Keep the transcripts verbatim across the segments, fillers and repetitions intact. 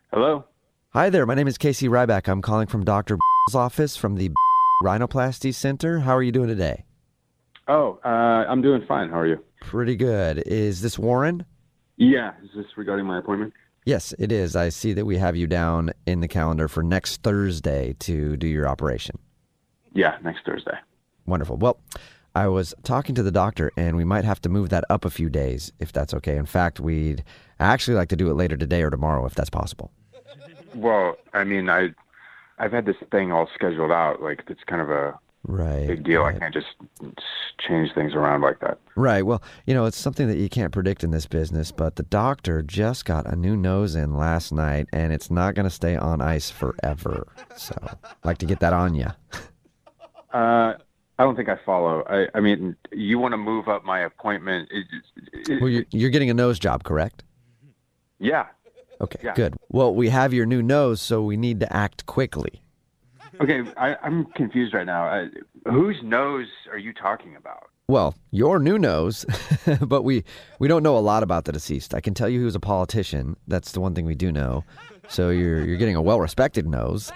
Hello? Hi there, my name is Casey Ryback. I'm calling from Doctor office from the Rhinoplasty Center. How are you doing today? Oh, uh, I'm doing fine. How are you? Pretty good. Is this Warren? Yeah. Is this regarding my appointment? Yes, it is. I see that we have you down in the calendar for next Thursday to do your operation. Yeah, next Thursday. Wonderful. Well, I was talking to the doctor, and we might have to move that up a few days, if that's okay. In fact, we'd actually like to do it later today or tomorrow, if that's possible. Well, I mean, I, I've had this thing all scheduled out. Like, it's kind of a Right. big deal. Right. I can't just change things around like that. Right. Well, you know, it's something that you can't predict in this business, but the doctor just got a new nose in last night, and it's not going to stay on ice forever. So, I'd like to get that on you. Uh, I don't think I follow. I, I mean, you want to move up my appointment? It, it, Well, you're, you're getting a nose job, correct? yeah. Okay, Yeah. good. Well, we have your new nose, so we need to act quickly. Okay, I, I'm confused right now. I, whose nose are you talking about? Well, your new nose, but we, we don't know a lot about the deceased. I can tell you he was a politician. That's the one thing we do know. So you're you're getting a well-respected nose.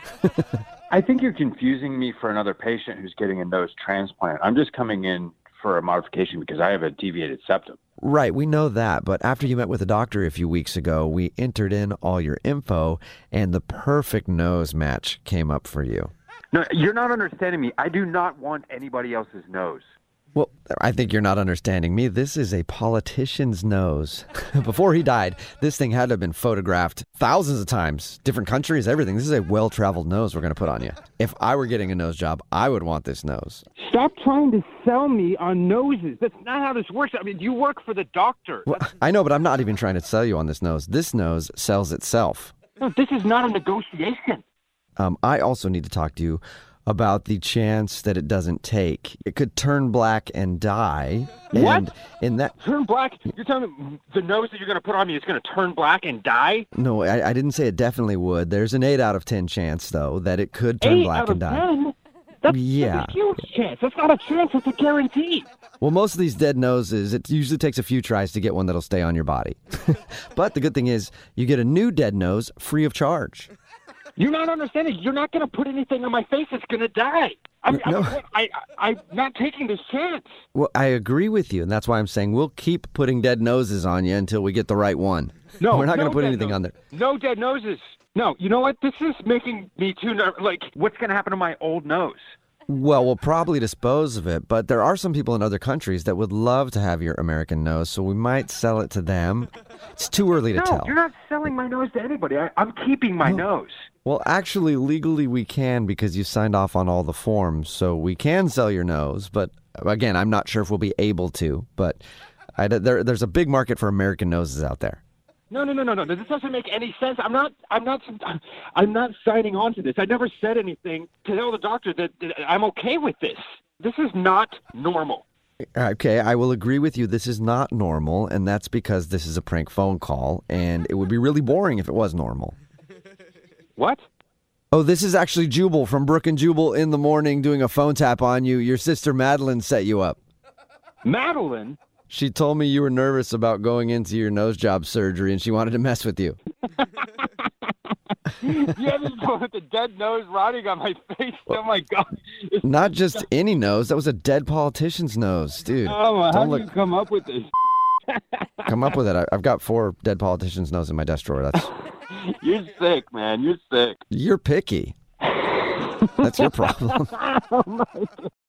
I think you're confusing me for another patient who's getting a nose transplant. I'm just coming in for a modification because I have a deviated septum. Right, we know that, but after you met with the doctor a few weeks ago, we entered in all your info, and the perfect nose match came up for you. No, you're not understanding me. I do not want anybody else's nose. Well, I think you're not understanding me. This is a politician's nose. Before he died, this thing had to have been photographed thousands of times, different countries, everything. This is a well-traveled nose we're going to put on you. If I were getting a nose job, I would want this nose. Stop trying to sell me on noses. That's not how this works. I mean, you work for the doctor. Well, I know, but I'm not even trying to sell you on this nose. This nose sells itself. No, this is not a negotiation. Um, I also need to talk to you about the chance that it doesn't take. It could turn black and die. What? And in that, Turn black? You're telling me the nose that you're going to put on me is going to turn black and die? no, I, I didn't say it definitely would. There's an eight out of ten chance, though, that it could turn Eight black out and of die. ten? That's, Yeah. that's a huge chance. That's not a chance. That's a guarantee. Well, most of these dead noses, it usually takes a few tries to get one that'll stay on your body. But the good thing is, you get a new dead nose free of charge. You're not understanding. You're not going to put anything on my face that's going to die. I'm, No. I'm, I, I, I'm not taking this chance. Well, I agree with you, and that's why I'm saying we'll keep putting dead noses on you until we get the right one. No, We're not no going to put dead anything nose- on there. No dead noses. No, you know what? This is making me too nervous. Like, what's going to happen to my old nose? Well, we'll probably dispose of it, but there are some people in other countries that would love to have your American nose, so we might sell it to them. It's too early to No, tell. you're not selling my nose to anybody. I, I'm keeping my nose. Well, actually, legally we can because you signed off on all the forms, so we can sell your nose, but again, I'm not sure if we'll be able to, but I, there, there's a big market for American noses out there. No, no, no, no, no. This doesn't make any sense. I'm not. I'm not. I'm not signing on to this. I never said anything to tell the doctor that, that I'm okay with this. This is not normal. Okay, I will agree with you. This is not normal, and that's because this is a prank phone call, and it would be really boring if it was normal. What? Oh, this is actually Jubal from Brook and Jubal in the morning doing a phone tap on you. Your sister Madeline set you up. Madeline? She told me you were nervous about going into your nose job surgery, and she wanted to mess with you. You haven't told the dead nose rotting on my face. Oh my God! It's- Not just any nose. That was a dead politician's nose, dude. Oh, how Don't did you look. come up with this? Come up with it. I- I've got four dead politicians' nose in my desk drawer. That's You're sick, man. You're sick. You're picky. That's your problem. Oh my God.